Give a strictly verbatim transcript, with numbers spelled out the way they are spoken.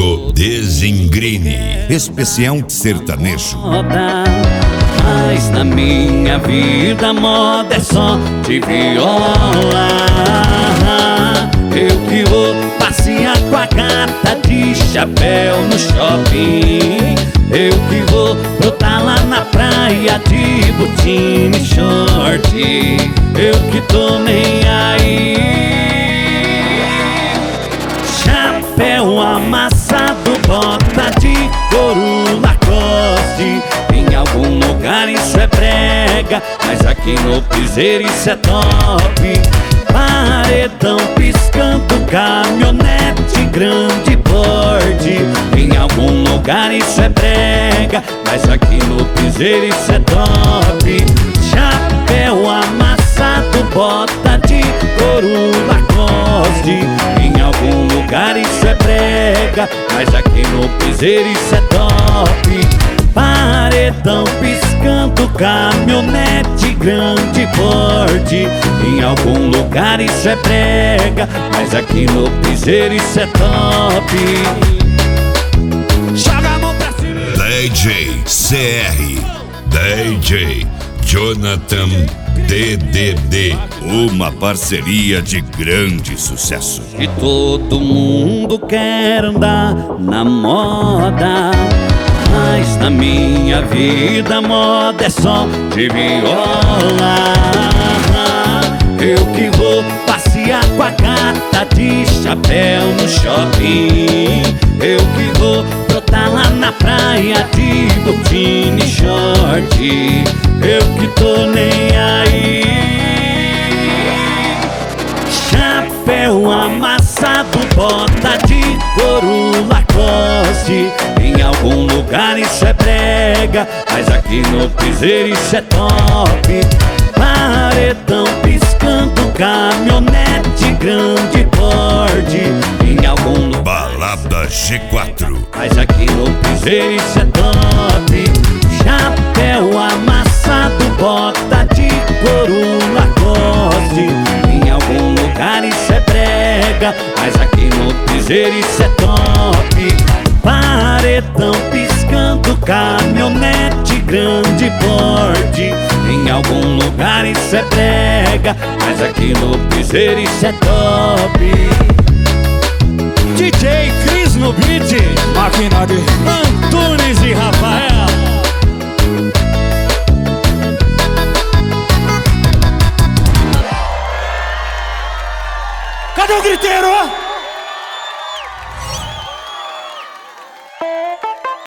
amigo Desengrine, especial sertanejo. Mas na minha vida a moda é só de viola. Eu que vou passear com a gata de chapéu no shopping. Eu que vou brotar lá na praia de botina e short. Eu que tô nem aí. Chapéu amassado, bota de couro Lacoste. Em algum lugar isso é brega, mas aqui no piseiro isso é top. Paredão piscando, caminhonete grande porte. Em algum lugar isso é brega, mas aqui no piseiro isso é top. Chapéu amassado, bota de couro Lacoste. Em algum lugar isso é brega, mas aqui no piseiro isso é top. Paredão piscando, caminhonete grande porte. Em algum lugar isso é brega, mas aqui no piseiro isso é top. Joga a mão pra cima. D J C R, D J Jonathan D D D, uma parceria de grande sucesso. E todo mundo quer andar na moda, mas na minha vida a moda é só de viola. Eu que vou passear com a gata de chapéu no shopping. Eu que vou brotar lá na praia de botina e short. Eu que tô nem aí. Chapéu amassado, bota de couro Lacoste. Em algum lugar isso é brega, mas aqui no piseiro isso é top. Paredão piscando, caminhonete grande porte. Em algum lugar Balada G quatro, mas aqui no piseiro isso é top. Chapéu amassado, bota de couro Lacoste. Em algum lugar isso é brega, mas aqui no piseiro isso é top. Paredão piscando, caminhonete grande porte. Em algum lugar isso é brega, mas aqui no piseiro isso é top. D J Cris no beat, máquina de Antunes e Rafael. Cadê o griteiro?